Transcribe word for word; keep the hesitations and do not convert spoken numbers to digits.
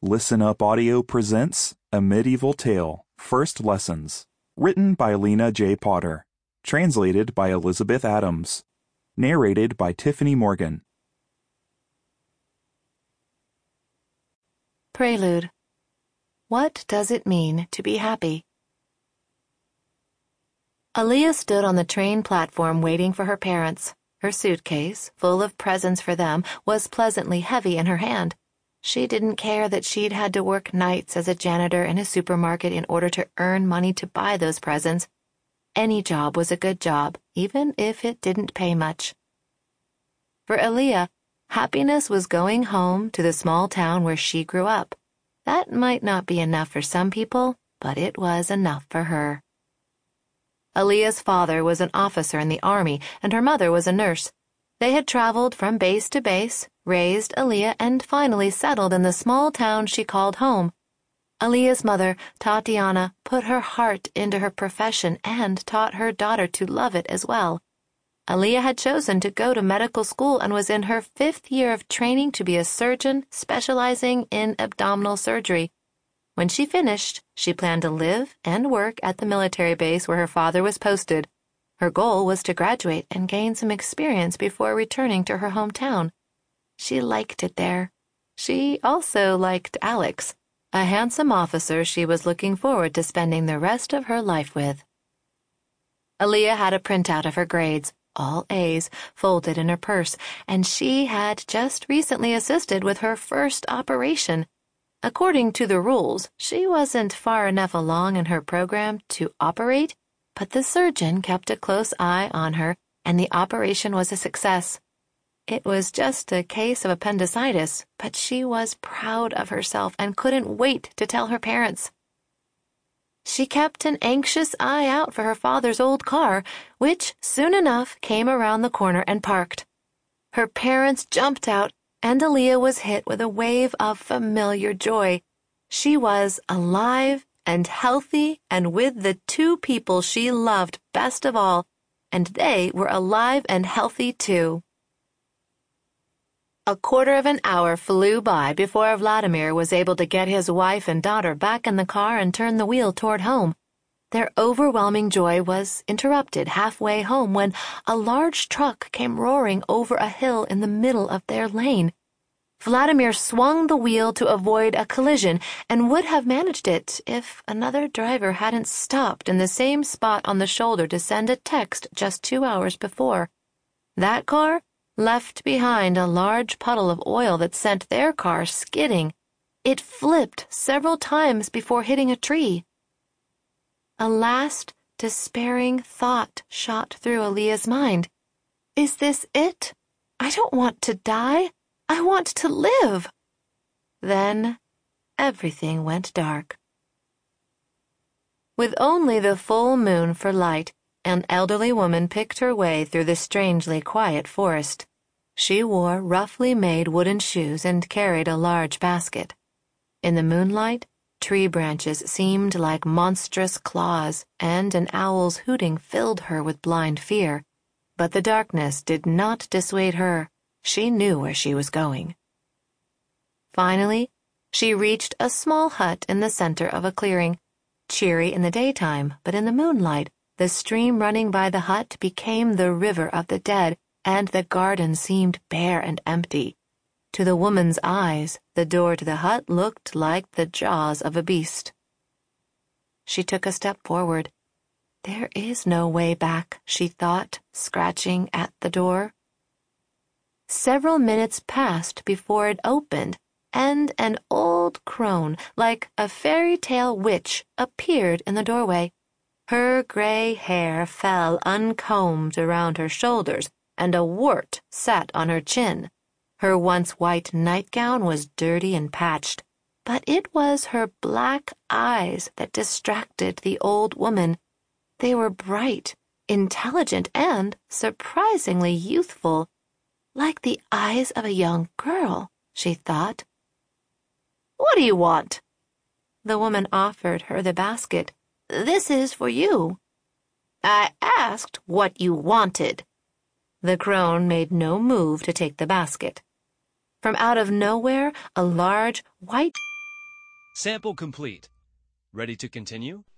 Listen Up Audio presents A Medieval Tale, First Lessons, written by Lena J. Potter, translated by Elizabeth Adams, narrated by Tiffany Morgan. Prelude. What does it mean to be happy? Aaliyah stood on the train platform waiting for her parents. Her suitcase, full of presents for them, was pleasantly heavy in her hand. She didn't care that she'd had to work nights as a janitor in a supermarket in order to earn money to buy those presents. Any job was a good job, even if it didn't pay much. For Aaliyah, happiness was going home to the small town where she grew up. That might not be enough for some people, but it was enough for her. Aaliyah's father was an officer in the army, and her mother was a nurse. They had traveled from base to base, raised Aaliyah, and finally settled in the small town she called home. Aaliyah's mother, Tatiana, put her heart into her profession and taught her daughter to love it as well. Aaliyah had chosen to go to medical school and was in her fifth year of training to be a surgeon specializing in abdominal surgery. When she finished, she planned to live and work at the military base where her father was posted. Her goal was to graduate and gain some experience before returning to her hometown. She liked it there. She also liked Alex, a handsome officer she was looking forward to spending the rest of her life with. Aaliyah had a printout of her grades, all A's, folded in her purse, and she had just recently assisted with her first operation. According to the rules, she wasn't far enough along in her program to operate, but the surgeon kept a close eye on her, and the operation was a success. It was just a case of appendicitis, but she was proud of herself and couldn't wait to tell her parents. She kept an anxious eye out for her father's old car, which soon enough came around the corner and parked. Her parents jumped out, and Aaliyah was hit with a wave of familiar joy. She was alive and healthy and with the two people she loved best of all, and they were alive and healthy too. A quarter of an hour flew by before Vladimir was able to get his wife and daughter back in the car and turn the wheel toward home. Their overwhelming joy was interrupted halfway home when a large truck came roaring over a hill in the middle of their lane. Vladimir swung the wheel to avoid a collision and would have managed it if another driver hadn't stopped in the same spot on the shoulder to send a text just two hours before. That car left behind a large puddle of oil that sent their car skidding. It flipped several times before hitting a tree. A last despairing thought shot through Aaliyah's mind. Is this it? I don't want to die. I want to live. Then everything went dark. With only the full moon for light, an elderly woman picked her way through the strangely quiet forest. She wore roughly made wooden shoes and carried a large basket. In the moonlight, tree branches seemed like monstrous claws, and an owl's hooting filled her with blind fear. But the darkness did not dissuade her. She knew where she was going. Finally, she reached a small hut in the center of a clearing. Cheery in the daytime, but in the moonlight, the stream running by the hut became the river of the dead, and the garden seemed bare and empty. To the woman's eyes, the door to the hut looked like the jaws of a beast. She took a step forward. There is no way back, she thought, scratching at the door. Several minutes passed before it opened, and an old crone, like a fairy tale witch, appeared in the doorway. Her gray hair fell uncombed around her shoulders, and a wart sat on her chin. Her once white nightgown was dirty and patched, but it was her black eyes that distracted the old woman. They were bright, intelligent, and surprisingly youthful. Like the eyes of a young girl, she thought. What do you want? The woman offered her the basket. This is for you. I asked what you wanted. The crone made no move to take the basket. From out of nowhere, a large, white Sample complete. Ready to continue?